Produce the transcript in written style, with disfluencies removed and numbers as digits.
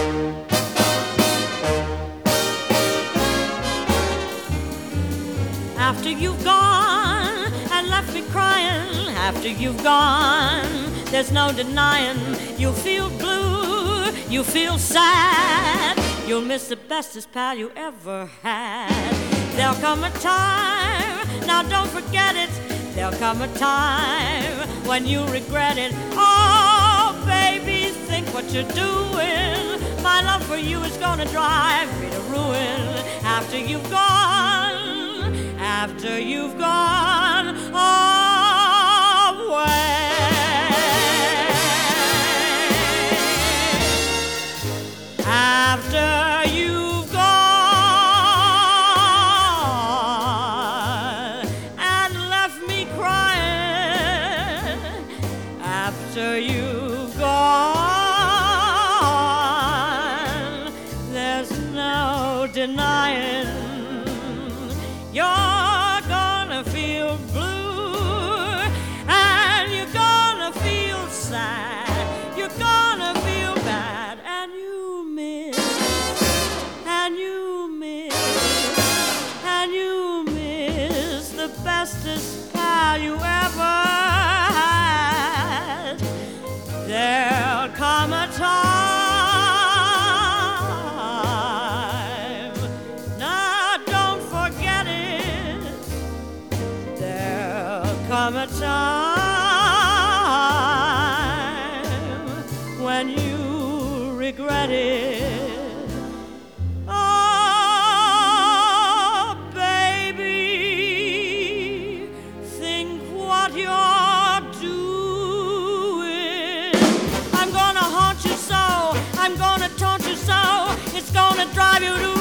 After you've gone and left me crying, after you've gone, there's no denying you'll feel blue, you'll feel sad, you'll miss the bestest pal you ever had. There'll come a time, now don't forget it, there'll come a time when you regret it. Oh, baby, think what you're doing. My love for you is gonna drive me to ruin. After you've gone, after you've gone away. After you've gone and left me crying, after you've gone, there's no denying you're gonna feel blue and you're gonna feel sad, you're gonna feel bad, and you miss, and you miss, and you miss the bestest pal you ever had. There'll come a time, now don't forget it, there'll come a time when you regret it. Oh, baby, think what you're doing. I'm gonna haunt you so, I'm gonna taunt you so, it's gonna drive you to